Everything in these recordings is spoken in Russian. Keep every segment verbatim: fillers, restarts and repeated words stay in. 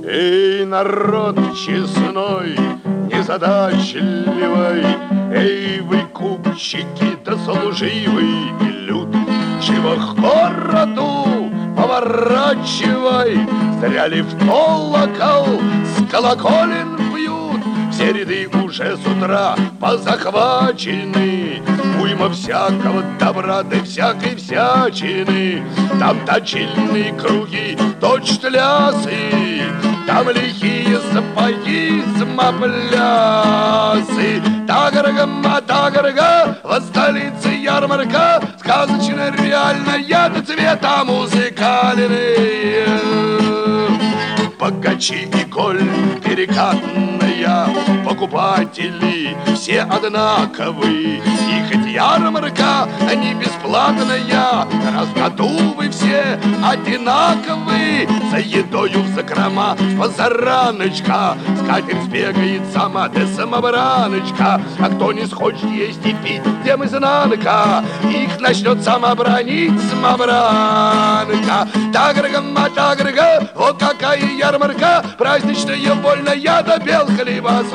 Эй, народ честной, незадачливый, эй, вы купчики да служивый люд, чего к городу поворачивай, зря ли в колокол с колоколен бьют, все ряды уже с утра позахвачены, уйма всякого добра да всякой всячины, там точильные круги, точь тлясы, там лихие сапоги, самоплясы. Тагарга-матагарга, во столице ярмарка, сказочно реальная до цвета музыкальные. Богачи и голь перекатная, покупатели все одинаковые, и хоть ярмарка не бесплатная, раз в году вы все одинаковые. За едою в закрома позараночка, скатерть сбегает сама, да самобраночка. А кто не схочет есть и пить, тем изнанка, их начнет сама бронить самобранка. Тагарга-матагарга, о какая ярмарка, праздничная, вольная, да бел хлеба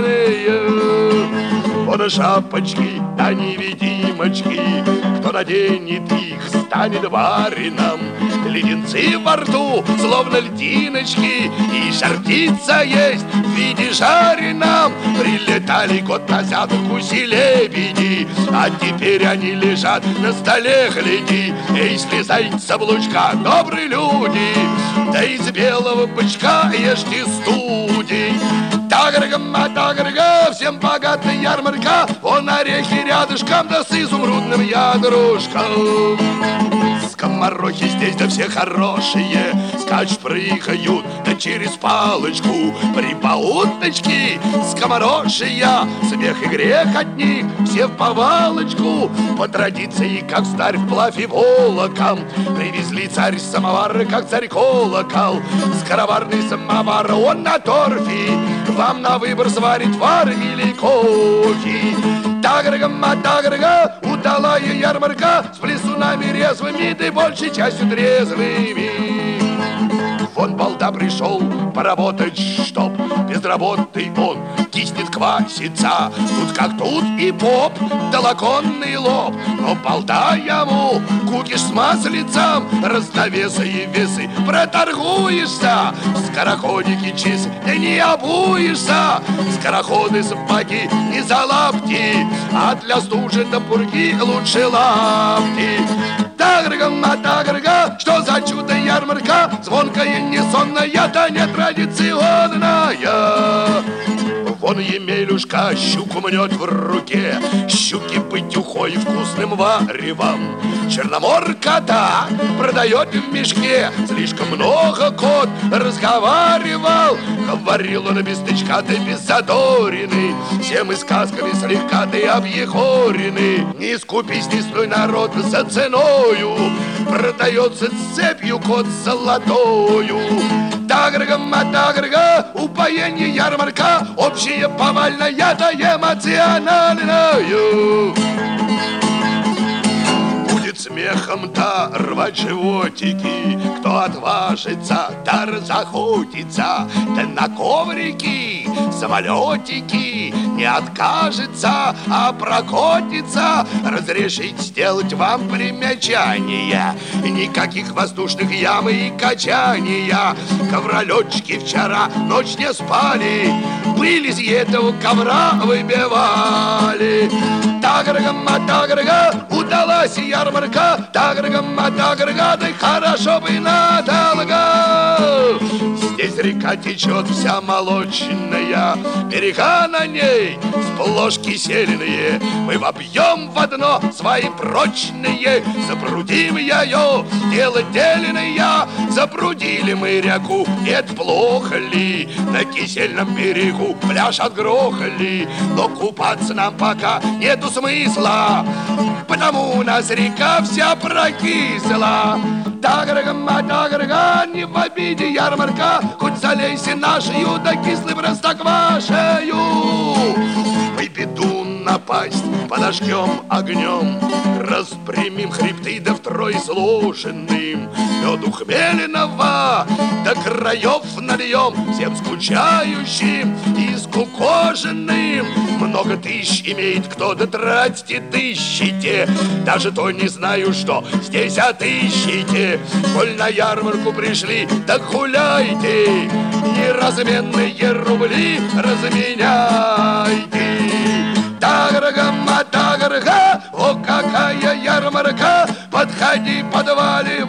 соленые. Вот шапочки, да невидимочки, кто наденет их, станет барином. Леденцы во рту, словно льдиночки, и жар-птица есть в виде жареном. Прилетали год назад в гуси лебеди, а теперь они лежат на столе, гляди. Эй, слезайте с облучка, добрые люди, да из белого бычка ешьте студень. Тагарга-матагарга, всем богатая ярмарка, вон орехи рядышком, да с изумрудным ядрушком. Скоморохи здесь, да все хорошие, скачут, прыгают, да через палочку. Прибауточки, скоморошия, смех и грех от них, все в повалочку. По традиции, как царь вплавь и волоком, привезли царь самовар, как царь колокол. Скороварный самовар, он на торфе, вам на выбор сварит вар или кофе. Тагарга-матагарга, удалая ярмарка, с плесунами резвыми, да большей частью трезвыми. Вон балда пришел поработать, чтоб безработный он киснет, квасится. Тут как тут и поп, да лаконный лоб, но балда ему кукиш с маслицем, разновесы и весы проторгуешься. Скороходики чиз, да не обуешься, скороходы сапоги не за лапти, а для стужи да пурги лучше лапти. Тагарга-матагарга, что за чудо ярмарка, звонкая, несонная, да не традиционная. Вон Емелюшка щуку мнет в руке, щуки быть ухой вкусным варевом. Черноморка, да, продает в мешке, слишком много кот разговаривал. Говорил он без тычка, да без задорины, все мы сказками слегка, да и объехорены. Не скупись, не стой, народ, за ценою, продается цепью кот золотою. Тагарга-матагарга, упоение ярмарка, общее повальное, да эмоциональное. Будет смехом-то рвать животики, кто отважится, да разохотится, да на коврики, самолетики не откажется, а прокотится. Разрешить сделать вам примечание, никаких воздушных ям и качания. Ковролетчики вчера ночь не спали, были из этого ковра выбивали. Тагарга-матагарга, удалась ярмарка, тагарга-матагарга, да хорошо бы надолго. Здесь река течет вся молочная, берега на ней сплошь кисельные. Мы вобьем в одно свои прочные, запрудим ее, дело деленное. Запрудили мы реку, это плохо ли? На кисельном берегу пляж отгрохали, но купаться нам пока нету смысла, потому у нас река вся прокисла. Тагарга-матагарга, не в обиде ярмарка, хоть залейся нашею, да кислым простоквашею. Мы беду напасть подожгем огнем, распрямим хребты да втрое сложенным, меду хмельного до краев нальем всем скучающим и скукоженным. Много тысяч имеет кто, да тратите тысячите, даже то не знаю, что здесь отыщите. Коль на ярмарку пришли, так гуляйте, неразменные рубли разменяйте. Тагарга-матагарга, о, какая ярмарка, подходи, подваливай.